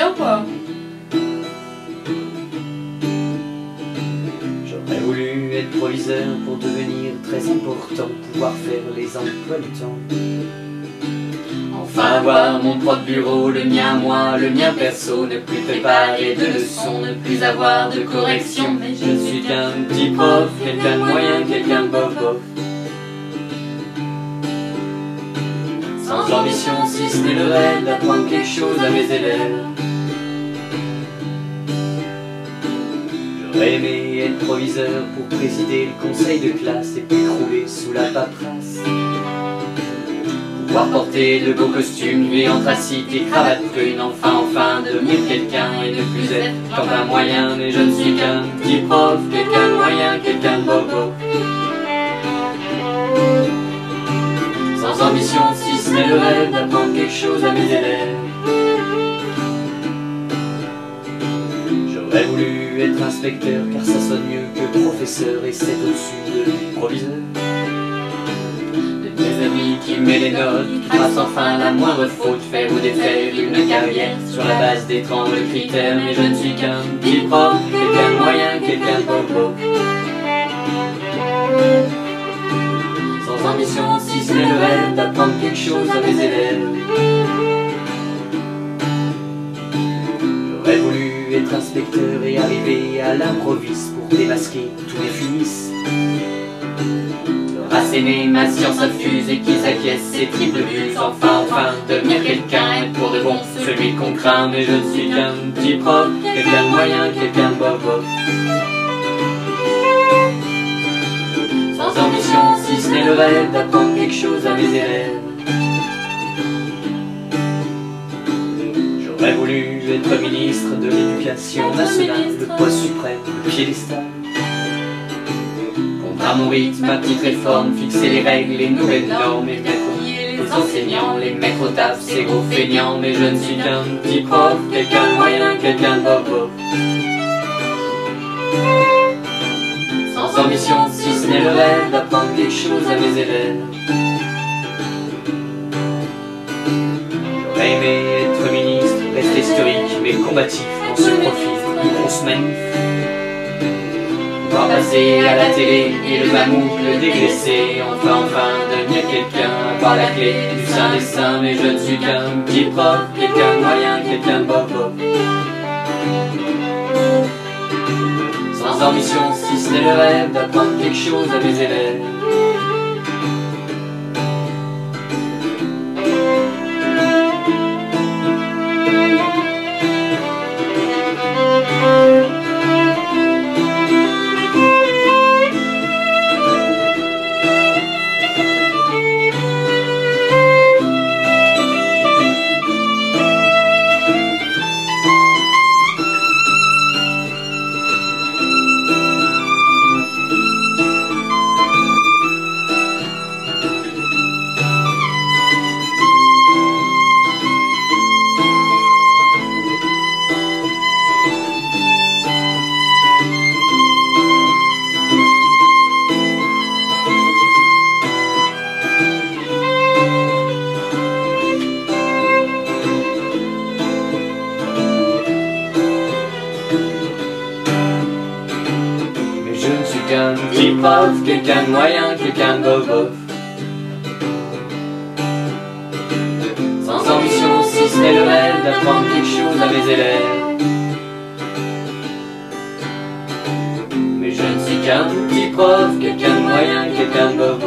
bien quoi. J'aurais voulu être proviseur pour devenir très important, pouvoir faire les emplois du temps. Enfin avoir mon propre bureau, le mien moi, le mien perso, ne plus préparer de leçons, ne plus avoir de corrections. Mais je ne suis qu'un petit prof, quelqu'un de moyen, quelqu'un de bof. Sans ambition, si ce n'est le rêve d'apprendre quelque chose à mes élèves. J'aurais aimé être proviseur pour présider le conseil de classe et puis crouler sous la paperasse. Pouvoir porter de beaux costumes, nuits anthracite et cravate prune, enfin devenir quelqu'un et ne plus être comme un moyen. Mais je ne suis qu'un petit prof, quelqu'un de moyen, quelqu'un de bobo. Sans ambition, si ce n'est le rêve d'apprendre quelque chose à mes élèves. J'aurais voulu être inspecteur car ça sonne mieux que professeur et c'est au-dessus de proviseur. De mes amis qui met les notes, qui tracent enfin la moindre faute, faire ou défaire une carrière sur la base d'étranges critères. Mais je ne suis qu'un petit prof, quelqu'un de moyen, quelqu'un de bobo. Sans ambition, si ce n'est le rêve d'apprendre quelque chose à mes élèves. J'aurais voulu être inspecteur et arriver à l'improviste pour démasquer tous les fumistes. Rasséner ma science infuse et qu'ils acquiescent ces triples buts. Enfin devenir quelqu'un et pour de bon celui qu'on craint. Mais je ne suis qu'un petit prof, quelqu'un de moyen, quelqu'un de bobo. Sans ambition, si ce n'est le rêve d'apprendre quelque chose à mes élèves. J'aurais voulu être ministre de l'éducation nationale, le poste suprême, le piédestal. Pondre à mon rythme ma petite réforme, fixer les règles, les nouvelles normes, et mettre les enseignants, les mettre au taf, ces gros feignants. Mais je ne suis qu'un petit prof, quelqu'un de moyen, quelqu'un de bobo. Sans ambition, si ce n'est le rêve d'apprendre quelque chose à mes élèves. J'aurais aimé être ministre, rester historique mais combatif quand se profile une grosse manif. Pouvoir passer à la télé et le mammouth le dégraisser. Enfin devenir quelqu'un, avoir la clé du sein des seins. Mais je ne suis qu'un petit prof, quelqu'un de moyen, quelqu'un de bobo. Sans ambition, si ce n'est le rêve d'apprendre quelque chose à mes élèves. Qu'un petit prof, quelqu'un de moyen, quelqu'un de bobo. Sans ambition, si ce n'est le rêve d'apprendre quelque chose à mes élèves. Mais je ne suis qu'un petit prof, quelqu'un de moyen, quelqu'un de bobo.